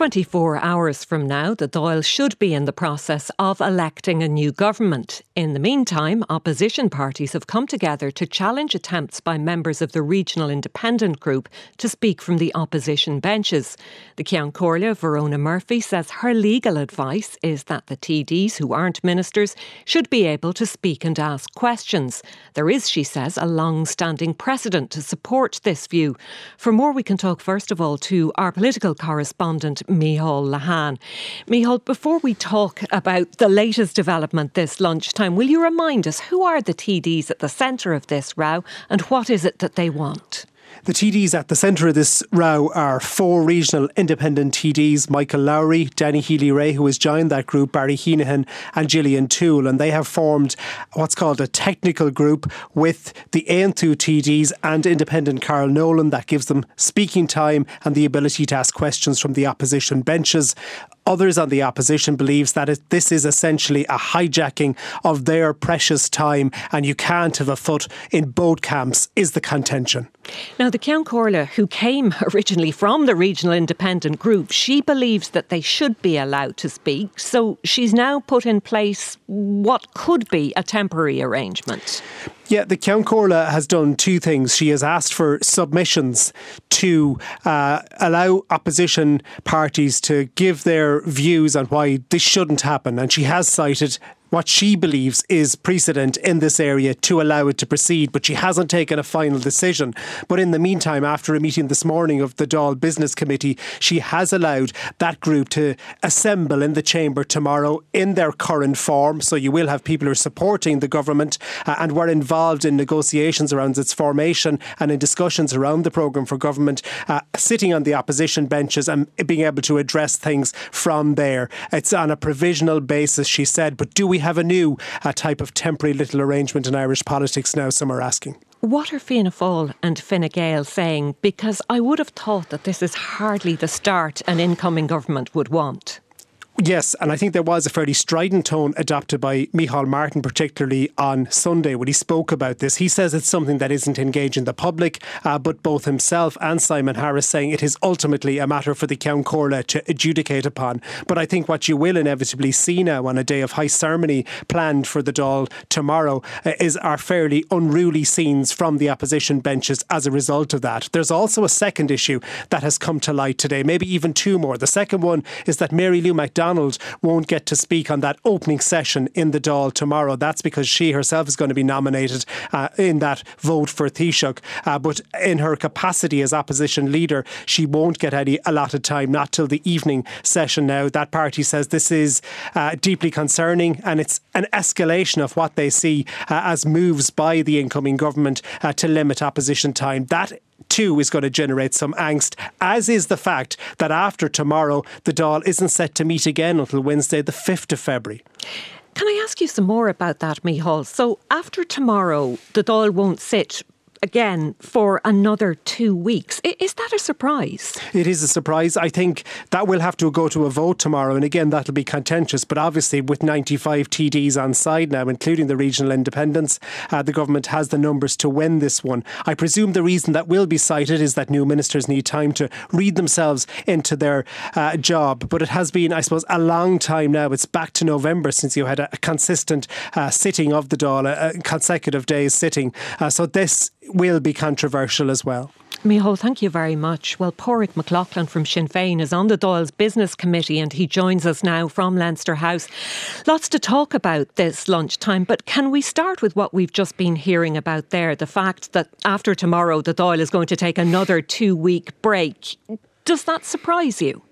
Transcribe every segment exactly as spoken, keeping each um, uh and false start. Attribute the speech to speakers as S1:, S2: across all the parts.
S1: twenty-four hours from now, the Dáil should be in the process of electing a new government. In the meantime, opposition parties have come together to challenge attempts by members of the Regional Independent Group to speak from the opposition benches. The Ceann Comhairle, Verona Murphy, says her legal advice is that the T Ds who aren't ministers should be able to speak and ask questions. There is, she says, a long-standing precedent to support this view. For more, we can talk first of all to our political correspondent, Micheál Lehane. Micheál, before we talk about the latest development this lunchtime, will you remind us who are the T Ds at the centre of this row and what is it that they want?
S2: The T Ds at the centre of this row are four regional independent T Ds, Michael Lowry, Danny Healy-Rae, who has joined that group, Barry Heenahan and Gillian Toole, and they have formed what's called a technical group with the Aontú T Ds and independent Carl Nolan. That gives them speaking time and the ability to ask questions from the opposition benches. Others on the opposition believes that it, this is essentially a hijacking of their precious time and you can't have a foot in both camps, is the contention.
S1: Now, the Ceann Comhairle, who came originally from the Regional Independent Group, she believes that they should be allowed to speak. So she's now put in place what could be a temporary arrangement.
S2: Yeah, the Ceann Comhairle has done two things. She has asked for submissions to uh, allow opposition parties to give their views on why this shouldn't happen. And she has cited what she believes is precedent in this area to allow it to proceed, but she hasn't taken a final decision. But in the meantime, after a meeting this morning of the Dáil Business Committee, she has allowed that group to assemble in the chamber tomorrow in their current form. So you will have people who are supporting the government uh, and were involved in negotiations around its formation and in discussions around the programme for government, uh, sitting on the opposition benches and being able to address things from there. It's on a provisional basis, she said, but do we have a new uh, type of temporary little arrangement in Irish politics now, some are asking?
S1: What are Fianna Fáil and Fine Gael saying? Because I would have thought that this is hardly the start an incoming government would want.
S2: Yes, and I think there was a fairly strident tone adopted by Micheál Martin, particularly on Sunday when he spoke about this. He says it's something that isn't engaging the public, uh, but both himself and Simon Harris saying it is ultimately a matter for the Ceann Comhairle to adjudicate upon. But I think what you will inevitably see now on a day of high ceremony planned for the Dáil tomorrow uh, is our fairly unruly scenes from the opposition benches as a result of that. There's also a second issue that has come to light today, maybe even two more. The second one is that Mary Lou McDonald won't get to speak on that opening session in the Dáil tomorrow. That's because she herself is going to be nominated uh, in that vote for Taoiseach. Uh, but in her capacity as opposition leader, she won't get any allotted time, not till the evening session now. That party says this is uh, deeply concerning and it's an escalation of what they see uh, as moves by the incoming government uh, to limit opposition time. That too is going to generate some angst, as is the fact that after tomorrow the Dáil isn't set to meet again until Wednesday the fifth of February.
S1: Can I ask you some more about that, Micheál? So after tomorrow the Dáil won't sit again for another two weeks. Is that a surprise?
S2: It is a surprise. I think that will have to go to a vote tomorrow, and again that'll be contentious, but obviously with ninety-five T Ds on side now, including the regional independents, uh, the government has the numbers to win this one. I presume the reason that will be cited is that new ministers need time to read themselves into their uh, job, but it has been, I suppose, a long time now. It's back to November since you had a, a consistent uh, sitting of the Dáil, a, a consecutive days sitting, uh, so this will be controversial as well.
S1: Micheál, thank you very much. Well, Pádraig McLaughlin from Sinn Féin is on the Dáil's Business Committee and he joins us now from Leinster House. Lots to talk about this lunchtime, but can we start with what we've just been hearing about there, the fact that after tomorrow the Dáil is going to take another two-week break. Does that surprise you?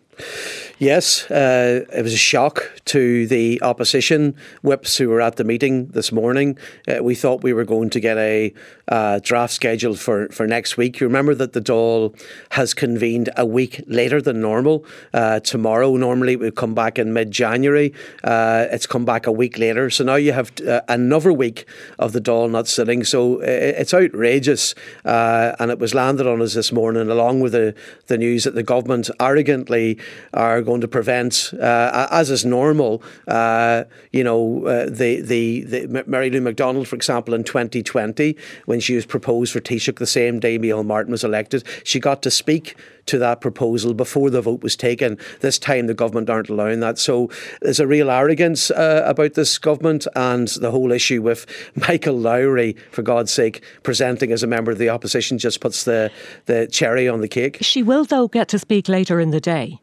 S3: Yes, uh, it was a shock to the opposition whips who were at the meeting this morning. Uh, we thought we were going to get a uh, draft schedule for, for next week. You remember that the Dáil has convened a week later than normal. Uh, tomorrow, normally it would come back in mid-January. Uh, it's come back a week later. So now you have uh, another week of the Dáil not sitting. So it's outrageous. Uh, and it was landed on us this morning, along with the, the news that the government arrogantly are going to prevent, uh, as is normal, uh, you know, uh, the, the, the Mary Lou McDonald, for example, in twenty twenty, when she was proposed for Taoiseach the same day Micheál Martin was elected, she got to speak to that proposal before the vote was taken. This time the government aren't allowing that. So there's a real arrogance uh, about this government, and the whole issue with Michael Lowry, for God's sake, presenting as a member of the opposition just puts the, the cherry on the cake.
S1: She will, though, get to speak later in the day.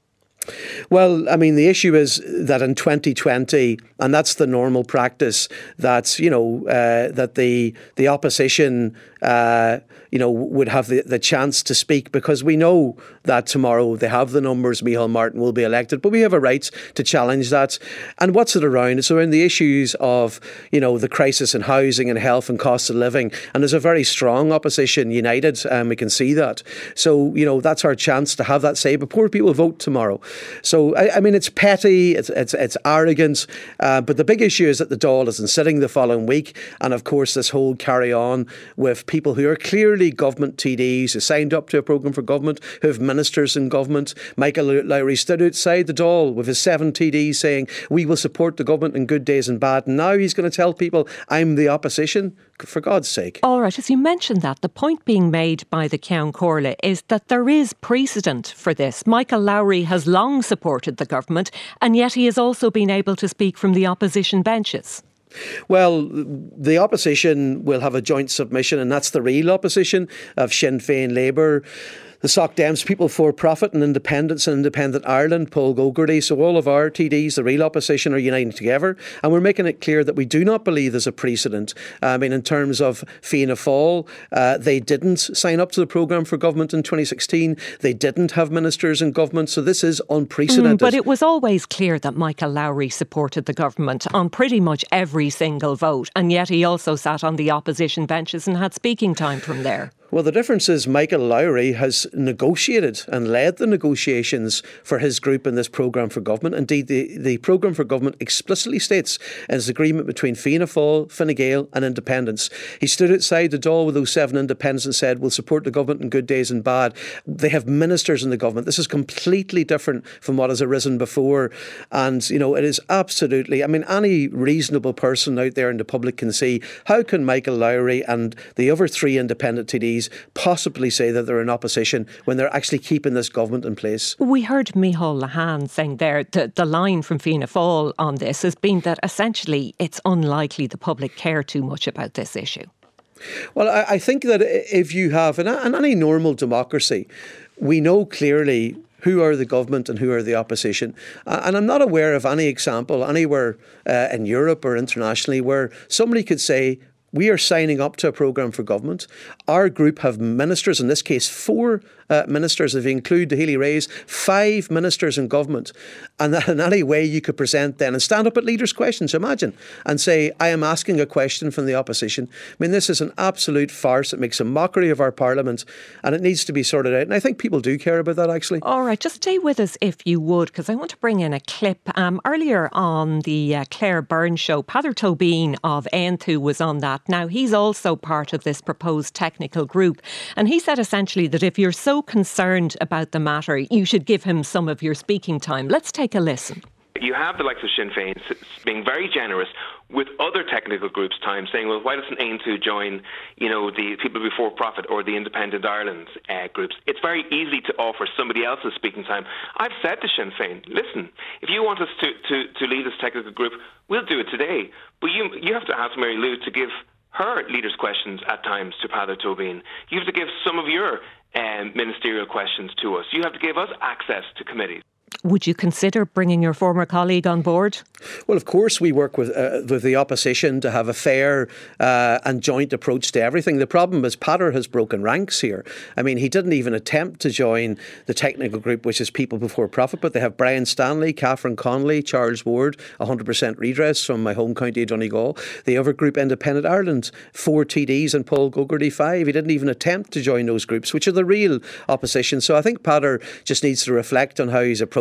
S3: Well, I mean, the issue is that in twenty twenty, and that's the normal practice, that, you know, uh, that the the opposition, uh, you know, would have the, the chance to speak, because we know that tomorrow they have the numbers, Micheál Martin will be elected, but we have a right to challenge that. And what's it around? It's around the issues of, you know, the crisis in housing and health and cost of living. And there's a very strong opposition united, and we can see that. So, you know, that's our chance to have that say. But poor people vote tomorrow. So, I, I mean, it's petty, it's it's, it's arrogant, uh, but the big issue is that the Dáil isn't sitting the following week. And of course, this whole carry on with people who are clearly government T Ds, who signed up to a programme for government, who have ministers in government. Michael Lowry stood outside the Dáil with his seven T Ds saying, we will support the government in good days and bad. And now he's going to tell people, I'm the opposition. For God's sake.
S1: All right, as you mentioned that, the point being made by the Ceann Comhairle is that there is precedent for this. Michael Lowry has long supported the government, and yet he has also been able to speak from the opposition benches.
S3: Well, the opposition will have a joint submission, and that's the real opposition of Sinn Féin, Labour, the Soc Dems, People for Profit and Independence and Independent Ireland, Paul Gogarty. So all of our T Ds, the real opposition, are uniting together. And we're making it clear that we do not believe there's a precedent. I mean, in terms of Fianna Fáil, uh, they didn't sign up to the programme for government in twenty sixteen. They didn't have ministers in government. So this is unprecedented.
S1: Mm, but it was always clear that Michael Lowry supported the government on pretty much every single vote. And yet he also sat on the opposition benches and had speaking time from there.
S3: Well, the difference is Michael Lowry has negotiated and led the negotiations for his group in this programme for government. Indeed, the, the programme for government explicitly states it's an agreement between Fianna Fáil, Fine Gael and independents. He stood outside the Dáil with those seven independents and said, we'll support the government in good days and bad. They have ministers in the government. This is completely different from what has arisen before. And, you know, it is absolutely, I mean, any reasonable person out there in the public can see, how can Michael Lowry and the other three independent T Ds possibly say that they're in opposition when they're actually keeping this government in place?
S1: We heard Micheál Lehane saying there, the, the line from Fianna Fáil on this has been that essentially it's unlikely the public care too much about this issue.
S3: Well, I, I think that if you have, in, in any normal democracy, we know clearly who are the government and who are the opposition. Uh, and I'm not aware of any example anywhere uh, in Europe or internationally where somebody could say, we are signing up to a programme for government. Our group have ministers, in this case, four uh, ministers, if you include the Healy-Raes, five ministers in government. And that in any way you could present then and stand up at leaders' questions, imagine, and say, I am asking a question from the opposition. I mean, this is an absolute farce. It makes a mockery of our parliament, and it needs to be sorted out. And I think people do care about that, actually.
S1: All right, just stay with us if you would, because I want to bring in a clip. Um, earlier on the uh, Claire Byrne show, Peadar Tóibín of Aontú was on that. Now, he's also part of this proposed technical group. And he said essentially that if you're so concerned about the matter, you should give him some of your speaking time. Let's take a listen.
S4: You have the likes of Sinn Féin being very generous with other technical groups' time, saying, well, why doesn't Aontú join, you know, the People Before Profit or the Independent Ireland uh, groups? It's very easy to offer somebody else's speaking time. I've said to Sinn Féin, listen, if you want us to, to, to lead this technical group, we'll do it today. But you you have to ask Mary Lou to give her leaders' questions at times to Peadar Tóibín. You have to give some of your um, ministerial questions to us. You have to give us access to committees.
S1: Would you consider bringing your former colleague on board?
S3: Well, of course, we work with uh, with the opposition to have a fair uh, and joint approach to everything. The problem is Peadar has broken ranks here. I mean, he didn't even attempt to join the technical group, which is People Before Profit, but they have Brian Stanley, Catherine Connolly, Charles Ward, one hundred percent redress from my home county of Donegal. The other group, Independent Ireland, four T Ds and Paul Gogarty, five. He didn't even attempt to join those groups, which are the real opposition. So I think Peadar just needs to reflect on how he's approached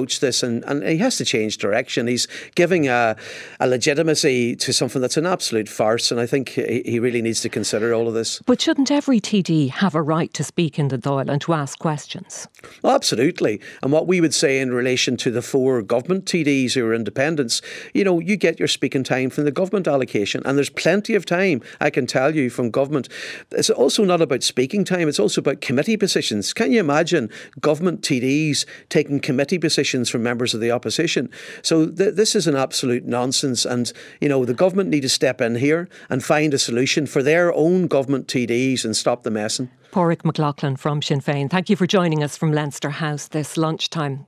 S3: approach this, and, and he has to change direction. He's giving a, a legitimacy to something that's an absolute farce, and I think he, he really needs to consider all of this.
S1: But shouldn't every T D have a right to speak in the Dáil and to ask questions?
S3: Well, absolutely. And what we would say in relation to the four government T Ds who are independents, you know, you get your speaking time from the government allocation, and there's plenty of time, I can tell you, from government. It's also not about speaking time, it's also about committee positions. Can you imagine government T Ds taking committee positions from members of the opposition? So th- this is an absolute nonsense, and, you know, the government need to step in here and find a solution for their own government T Ds and stop the messing.
S1: Pádraig McLaughlin from Sinn Féin, thank you for joining us from Leinster House this lunchtime.